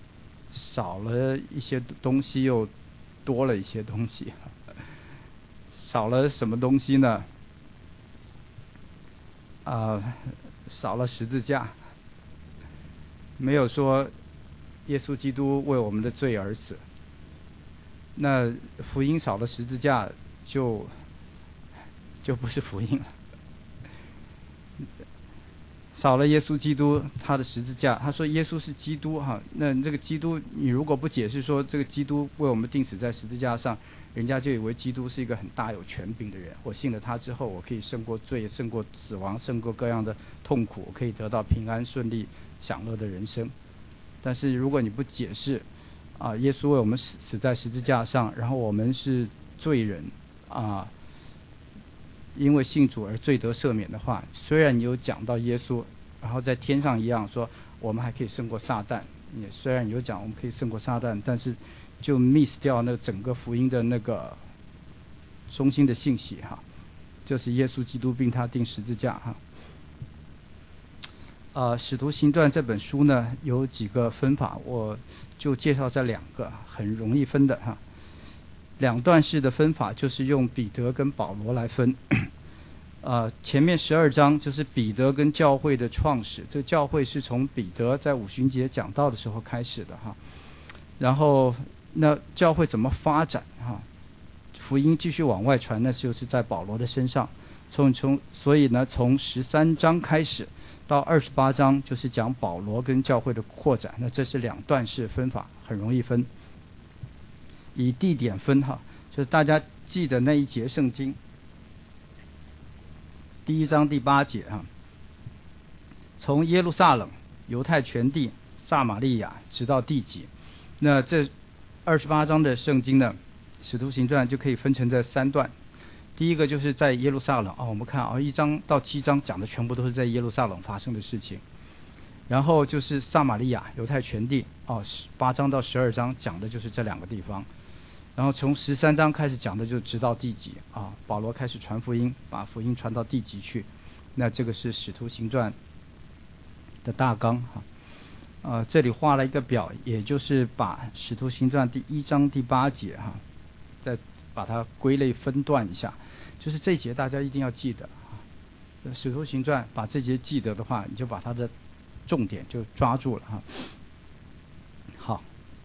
A: 少了一些东西，又多了一些东西。少了什么东西呢？啊、呃，少了十字架。没有说耶稣基督为我们的罪而死。那福音少了十字架，就就不是福音了。少了耶稣基督他的十字架，他说耶稣是基督哈，那这个基督你如果不解释说这个基督为我们钉死在十字架上，人家就以为基督是一个很大有权柄的人，我信了他之后，我可以胜过罪，胜过死亡，胜过各样的痛苦，我可以得到平安顺利享乐的人生。但是如果你不解释啊，耶稣为我们死死在十字架上，然后我们是罪人啊，因为信主而罪得赦免的话，虽然你有讲到耶稣，然后在天上一样说我们还可以胜过撒旦，也虽然有讲我们可以胜过撒旦，但是就 miss 掉那整个福音的那个中心的信息哈，就是耶稣基督并他钉十字架哈。呃，使徒行传这本书呢有几个分法，我就介绍这两个很容易分的哈。两段式的分法就是用彼得跟保罗来分。呃，前面十二章就是彼得跟教会的创始，这个教会是从彼得在五旬节讲道的时候开始的哈。然后那教会怎么发展哈？福音继续往外传，那就是在保罗的身上。从从所以呢，从十三章开始到二十八章就是讲保罗跟教会的扩展，那这是两段式分法，很容易分。以地点分哈，就是大家记得那一节圣经，第一章第八节哈，从耶路撒冷、犹太全地、撒玛利亚直到地极。那这二十八章的圣经呢，使徒行传就可以分成这三段。第一个就是在耶路撒冷啊、哦，我们看啊、哦，一章到七章讲的全部都是在耶路撒冷发生的事情。然后就是撒玛利亚、犹太全地哦，八章到十二章讲的就是这两个地方。然后从十三章开始讲的就直到地极啊，保罗开始传福音，把福音传到地极去。那这个是使徒行传的大纲哈。呃，这里画了一个表，也就是把使徒行传第一章第八节哈，再把它归类分段一下。就是这节大家一定要记得啊，使徒行传把这节记得的话，你就把它的重点就抓住了哈。好。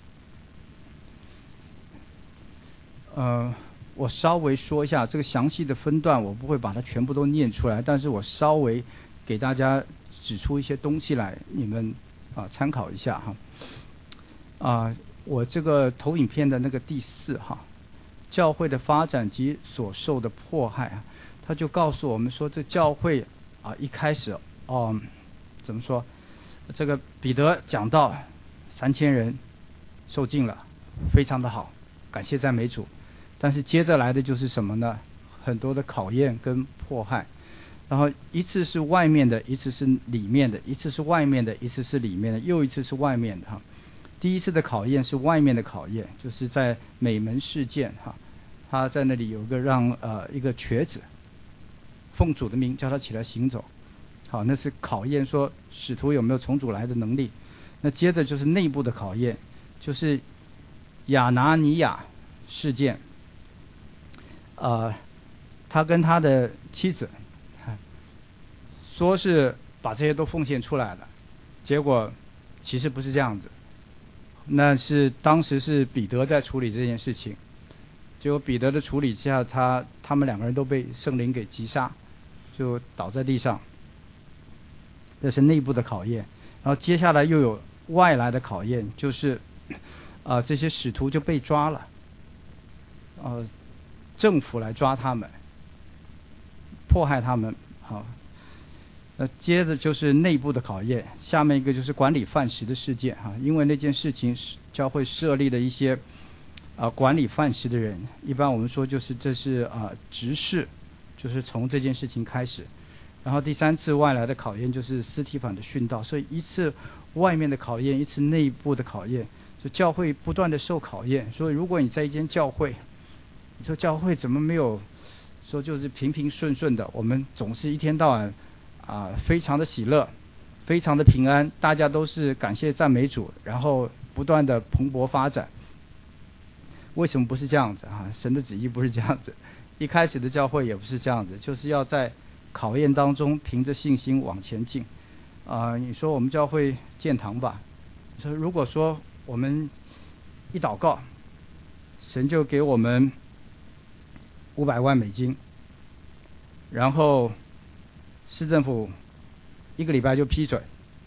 A: 呃，我稍微说一下这个详细的分段，我不会把它全部都念出来，但是我稍微给大家指出一些东西来，你们啊参考一下哈。啊，我这个投影片的那个第四哈，教会的发展及所受的迫害啊，他就告诉我们说，这教会啊一开始哦、嗯，怎么说？这个彼得讲到三千人受尽了，非常的好，感谢赞美主。但是接着来的就是什么呢？很多的考验跟迫害，然后一次是外面的，一次是里面的，一次是外面的，一次是里面的，又一次是外面的哈。第一次的考验是外面的考验，就是在美门事件哈，他在那里有个让呃一个瘸子，奉主的名叫他起来行走，好，那是考验说使徒有没有从主来的能力。那接着就是内部的考验，就是亚拿尼亚事件。呃，他跟他的妻子说是把这些都奉献出来了，结果其实不是这样子。那是当时是彼得在处理这件事情，结果彼得的处理之下，他他们两个人都被圣灵给击杀，就倒在地上。这是内部的考验，然后接下来又有外来的考验，就是啊、呃、这些使徒就被抓了，呃。政府来抓他们，迫害他们，好，那接着就是内部的考验，下面一个就是管理饭食的事件哈，因为那件事情教会设立了一些啊、呃、管理饭食的人，一般我们说就是这是啊、呃、执事，就是从这件事情开始，然后第三次外来的考验就是司提反的殉道，所以一次外面的考验，一次内部的考验，就教会不断的受考验，所以如果你在一间教会。你说教会怎么没有说就是平平顺顺的？我们总是一天到晚啊、呃、非常的喜乐，非常的平安，大家都是感谢赞美主，然后不断的蓬勃发展。为什么不是这样子啊？神的旨意不是这样子，一开始的教会也不是这样子，就是要在考验当中凭着信心往前进。啊、呃，你说我们教会建堂吧，说如果说我们一祷告，神就给我们五百万美金，然后市政府一个礼拜就批准，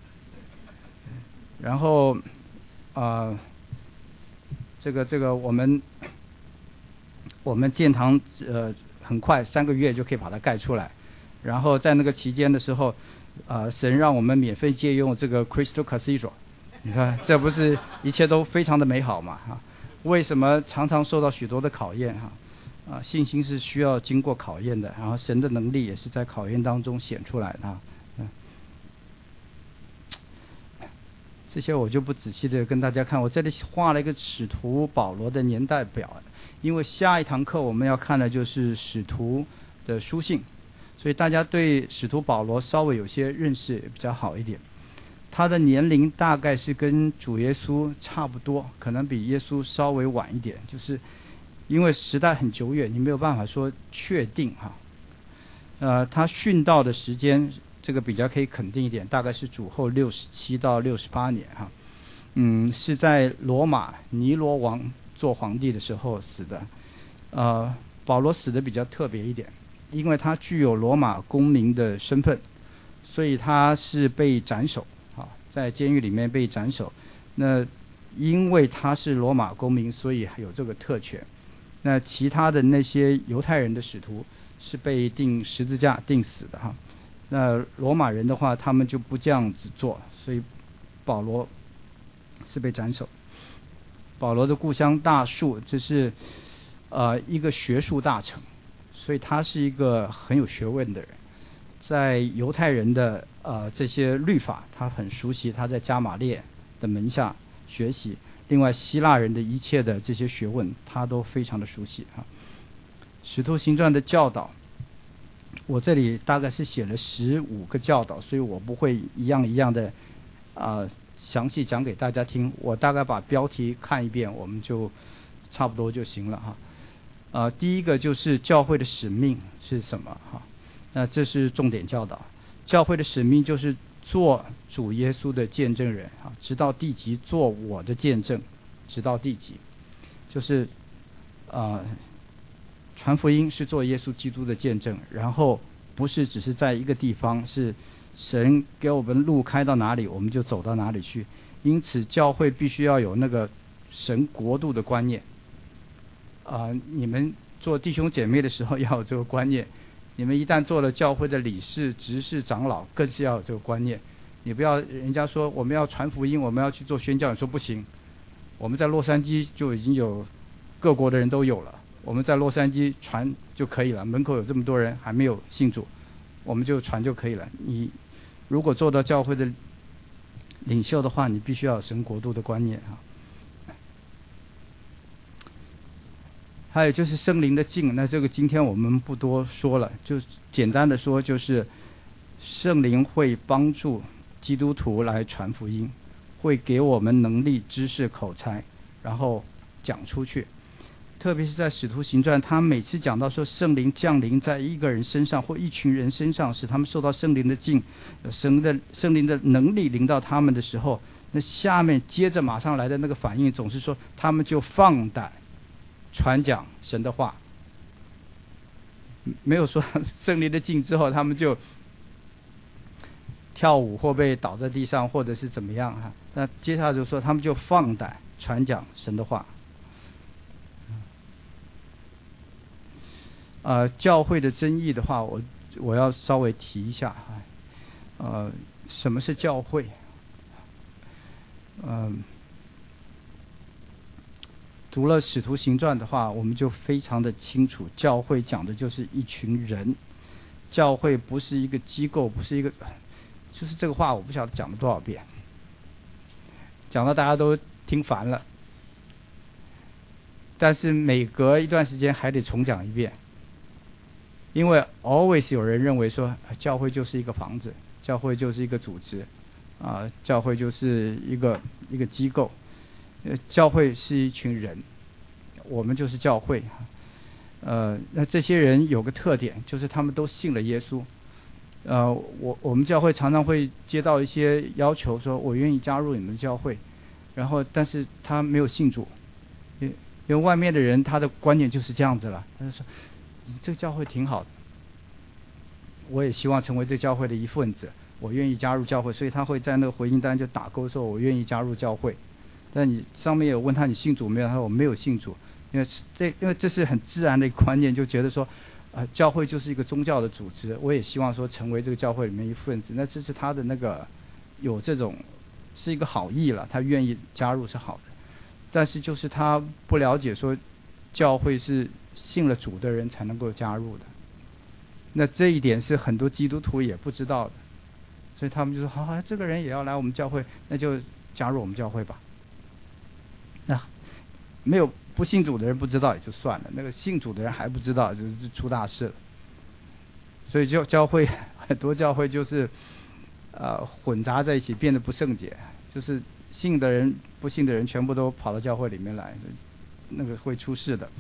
A: 然后啊、呃，这个这个我们我们建堂呃很快三个月就可以把它盖出来，然后在那个期间的时候，呃，神让我们免费借用这个 Crystal Cathedral， 你看这不是一切都非常的美好嘛哈？为什么常常受到许多的考验哈？啊，信心是需要经过考验的，然后神的能力也是在考验当中显出来的啊。嗯，这些我就不仔细的跟大家看，我这里画了一个使徒保罗的年代表，因为下一堂课我们要看的就是使徒的书信，所以大家对使徒保罗稍微有些认识比较好一点。他的年龄大概是跟主耶稣差不多，可能比耶稣稍微晚一点，就是因为时代很久远，你没有办法说确定哈。呃，他殉道的时间这个比较可以肯定一点，大概是主后六十七到六十八年哈。嗯，是在罗马尼罗王做皇帝的时候死的。呃，保罗死的比较特别一点，因为他具有罗马公民的身份，所以他是被斩首啊，在监狱里面被斩首。那因为他是罗马公民，所以有这个特权。那其他的那些犹太人的使徒是被钉十字架钉死的哈。那罗马人的话，他们就不这样子做，所以保罗是被斩首。保罗的故乡大树，这是呃一个学术大城，所以他是一个很有学问的人，在犹太人的呃这些律法他很熟悉，他在加马列的门下学习。另外希腊人的一切的这些学问他都非常的熟悉啊。使徒行传的教导，我这里大概是写了十五个教导，所以我不会一样一样的啊、呃、详细讲给大家听，我大概把标题看一遍我们就差不多就行了哈。呃，第一个就是教会的使命是什么哈？那这是重点教导。教会的使命就是做主耶稣的见证人啊，直到地极，做我的见证，直到地极，就是呃传福音是做耶稣基督的见证，然后不是只是在一个地方，是神给我们路开到哪里我们就走到哪里去。因此教会必须要有那个神国度的观念啊、呃，你们做弟兄姐妹的时候要有这个观念，你们一旦做了教会的理事、执事、长老，更是要有这个观念。你不要人家说我们要传福音，我们要去做宣教，你说不行。我们在洛杉矶就已经有各国的人都有了，我们在洛杉矶传就可以了，门口有这么多人还没有信主，我们就传就可以了。你如果做到教会的领袖的话，你必须要有神国度的观念啊。还有就是圣灵的境，那这个今天我们不多说了，就简单的说，就是圣灵会帮助基督徒来传福音，会给我们能力、知识、口才，然后讲出去。特别是在使徒行传，他每次讲到说圣灵降临在一个人身上或一群人身上，使他们受到圣灵的境，神的圣灵的能力临到他们的时候，那下面接着马上来的那个反应总是说他们就放胆传讲神的话，没有说圣灵的境之后他们就跳舞或被倒在地上或者是怎么样哈。那接下来就说他们就放胆传讲神的话。呃，教会的争议的话，我我要稍微提一下哈。呃，什么是教会？嗯、呃。读了《使徒行传》的话，我们就非常的清楚，教会讲的就是一群人，教会不是一个机构，不是一个，就是这个话我不晓得讲了多少遍，讲到大家都听烦了，但是每隔一段时间还得重讲一遍，因为 always 有人认为说教会就是一个房子，教会就是一个组织，啊、呃，教会就是一个一个机构。 呃，教会是一群人，我们就是教会。呃，那这些人有个特点，就是他们都信了耶稣。呃，我我们教会常常会接到一些要求，说我愿意加入你们教会，然后但是他没有信主，因因为外面的人他的观念就是这样子了，他就说这个教会挺好的，我也希望成为这教会的一份子，我愿意加入教会，所以他会在那个回应单就打勾说我愿意加入教会。但你上面有问他你信主没有，他说我没有信主，因为这因为这是很自然的一个观念，就觉得说呃，教会就是一个宗教的组织，我也希望说成为这个教会里面一份子，那这是他的那个有这种是一个好意了，他愿意加入是好的，但是就是他不了解说教会是信了主的人才能够加入的，那这一点是很多基督徒也不知道的，所以他们就说好好，这个人也要来我们教会，那就加入我们教会吧。那没有不信主的人不知道也就算了，那个信主的人还不知道，就是出大事了。所以教教会很多教会就是呃混杂在一起，变得不圣洁，就是信的人不信的人全部都跑到教会里面来，那个会出事的。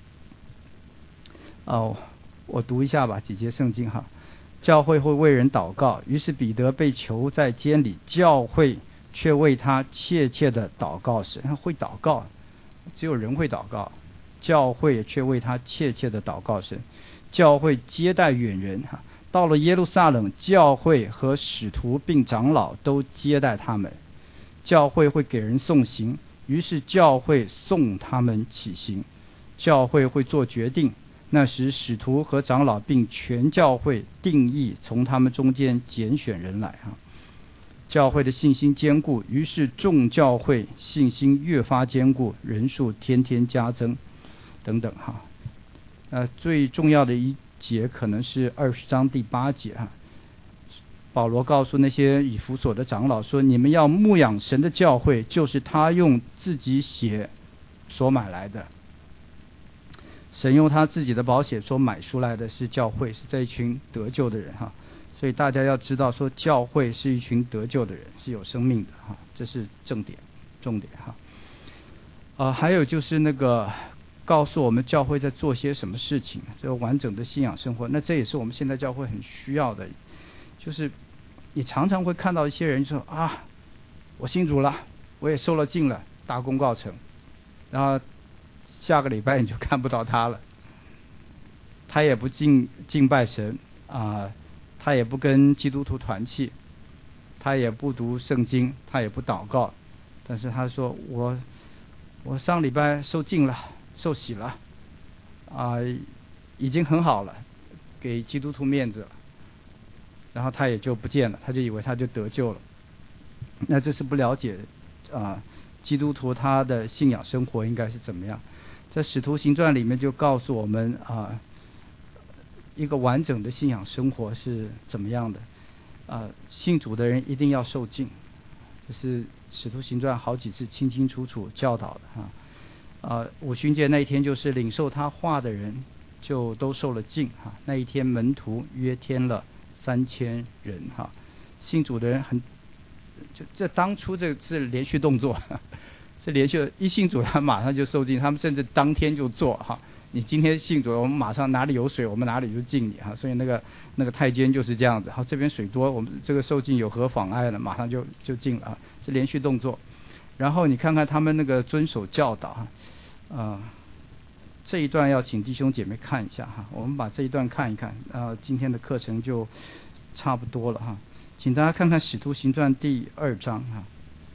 A: 哦，我读一下吧，几节圣经哈。教会会为人祷告，于是彼得被囚在监里，教会却为他切切的祷告时，会祷告，只有人会祷告，教会却为他切切的祷告时，教会接待远人哈。到了耶路撒冷，教会和使徒并长老都接待他们，教会会给人送行，于是教会送他们起行，教会会做决定，那时使徒和长老并全教会定义从他们中间拣选人来哈。教会的信心坚固，于是众教会信心越发坚固，人数天天加增，等等哈。呃，最重要的一节可能是二十章第八节哈。保罗告诉那些以弗所的长老说：“你们要牧养神的教会，就是他用自己血所买来的。神用他自己的宝血所买出来的是教会，是这一群得救的人哈。”所以大家要知道说教会是一群得救的人，是有生命的哈，这是正点重点哈。呃，还有就是那个告诉我们教会在做些什么事情，这个完整的信仰生活，那这也是我们现在教会很需要的。就是你常常会看到一些人说啊，我信主了，我也受了浸了，大功告成，然后下个礼拜你就看不到他了，他也不敬敬拜神啊。他也不跟基督徒团契，他也不读圣经，他也不祷告，但是他说我我上礼拜受浸了，受洗了啊、呃，已经很好了，给基督徒面子了，然后他也就不见了，他就以为他就得救了。那这是不了解啊、呃，基督徒他的信仰生活应该是怎么样。在使徒行传里面就告诉我们啊。呃一个完整的信仰生活是怎么样的？呃，信主的人一定要受浸，这是使徒行传好几次清清楚楚教导的哈。呃，五旬节那一天就是领受他话的人就都受了浸哈。那一天门徒约添了三千人哈。信主的人很，就这当初这是连续动作，这连续一信主他马上就受浸，他们甚至当天就做哈。你今天信主，我们马上哪里有水，我们哪里就浸你哈。所以那个那个太监就是这样子。好，这边水多，我们这个受浸有何妨碍呢？马上就就浸了啊，是连续动作。然后你看看他们那个遵守教导啊、呃，这一段要请弟兄姐妹看一下哈。我们把这一段看一看，呃，今天的课程就差不多了哈。请大家看看《使徒行传》第二章哈。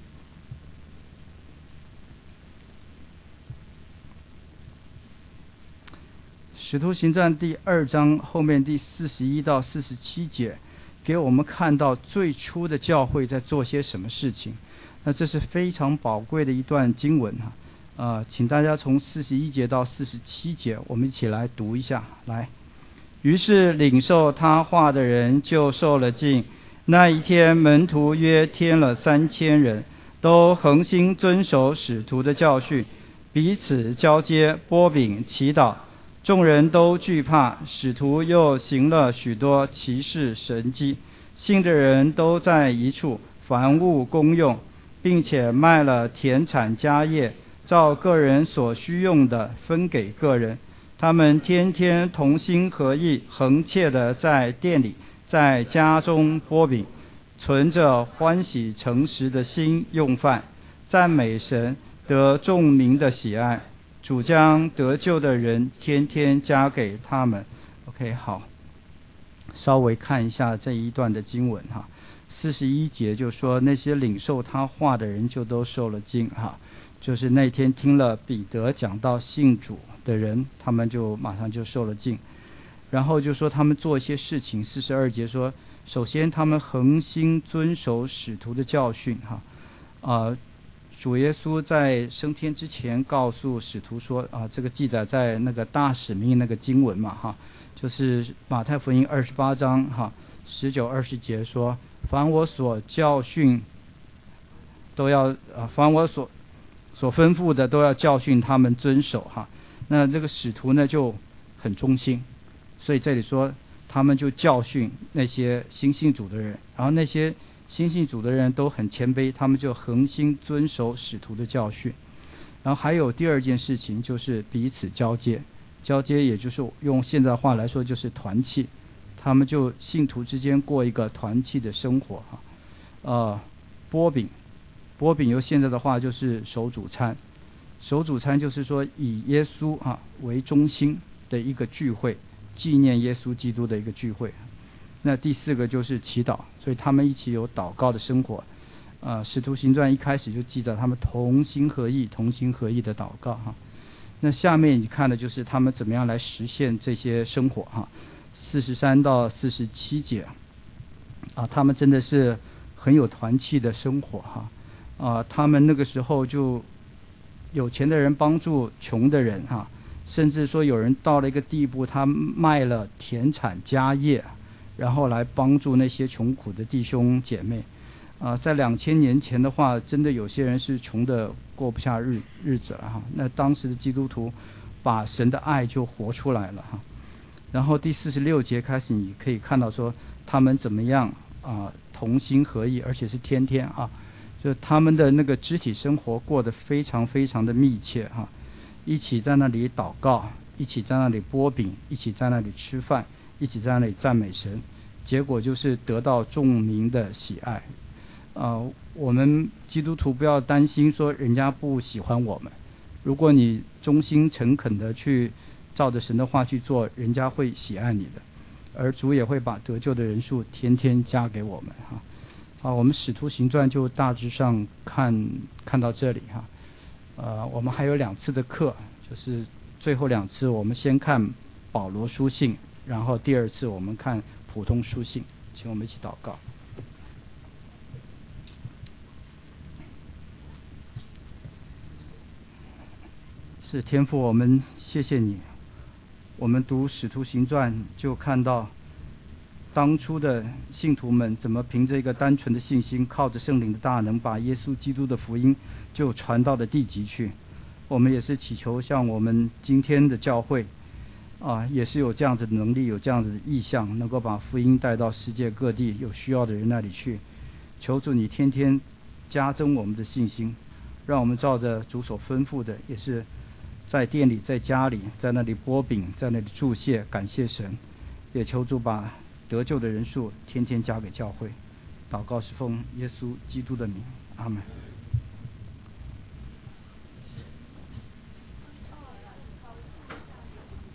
A: 使徒行传第二章后面第四十一到四十七节，给我们看到最初的教会在做些什么事情。那这是非常宝贵的一段经文哈。呃，请大家从四十一节到四十七节，我们一起来读一下。来，于是领受他话的人就受了浸。那一天，门徒约添了三千人，都恒心遵守使徒的教训，彼此交接，擘饼祈祷。众人都惧怕，使徒又行了许多奇事神迹，信的人都在一处，凡物公用， 并且卖了田产家业，照个人所需用的分给个人。他们天天同心合意，恒切的在店里，在家中擘饼，存着欢喜诚实的心用饭，赞美神，得众民的喜爱。主将得救的人天天加给他们。 OK， 好，稍微看一下这一段的经文哈。四十一节就说那些领受他话的人就都受了惊哈，就是那天听了彼得讲到信主的人，他们就马上就受了惊。然后就说他们做一些事情，四十二节说，首先他们恒心遵守使徒的教训哈，啊、呃，主耶稣在升天之前告诉使徒说啊、呃，这个记载在那个大使命那个经文嘛哈，就是马太福音二十八章哈十九二十节说，凡我所教训都要啊，凡我所所吩咐的都要教训他们遵守哈。那这个使徒呢就很忠心，所以这里说他们就教训那些新信主的人，然后那些新信主的人都很谦卑，他们就恒心遵守使徒的教训。然后还有第二件事情就是彼此交接，交接也就是用现在话来说就是团契，他们就信徒之间过一个团契的生活哈。呃，擘饼，擘饼用现在的话就是守主餐，守主餐就是说以耶稣啊为中心的一个聚会，纪念耶稣基督的一个聚会。那第四个就是祈祷，所以他们一起有祷告的生活。呃，使徒行传一开始就记载他们同心合意、同心合意的祷告哈。那下面你看的就是他们怎么样来实现这些生活哈。四十三到四十七节，啊，他们真的是很有团契的生活哈。啊，他们那个时候就有钱的人帮助穷的人哈，甚至说有人到了一个地步，他卖了田产家业，然后来帮助那些穷苦的弟兄姐妹。啊，在两千年前的话，真的有些人是穷的过不下日日子了哈。那当时的基督徒把神的爱就活出来了哈。然后第四十六节开始，你可以看到说他们怎么样啊同心合意，而且是天天啊，就他们的那个肢体生活过得非常非常的密切哈，一起在那里祷告，一起在那里擘饼，一起在那里吃饭，一起在那里赞美神，结果就是得到众民的喜爱。呃，我们基督徒不要担心说人家不喜欢我们，如果你忠心诚恳的去照着神的话去做，人家会喜爱你的，而主也会把得救的人数天天加给我们哈。好，我们使徒行传就大致上看看到这里哈。呃，我们还有两次的课，就是最后两次我们先看保罗书信，然后第二次我们看普通书信，请我们一起祷告。是天父，我们谢谢你。我们读使徒行传就看到当初的信徒们怎么凭着一个单纯的信心，靠着圣灵的大能，把耶稣基督的福音就传到了地极去。我们也是祈求像我们今天的教会啊，也是有这样子的能力，有这样子的意向，能够把福音带到世界各地有需要的人那里去。求主你天天加增我们的信心，让我们照着主所吩咐的，也是在店里，在家里，在那里擘饼，在那里祝谢感谢神，也求主把得救的人数天天加给教会。祷告是奉耶稣基督的名，阿们。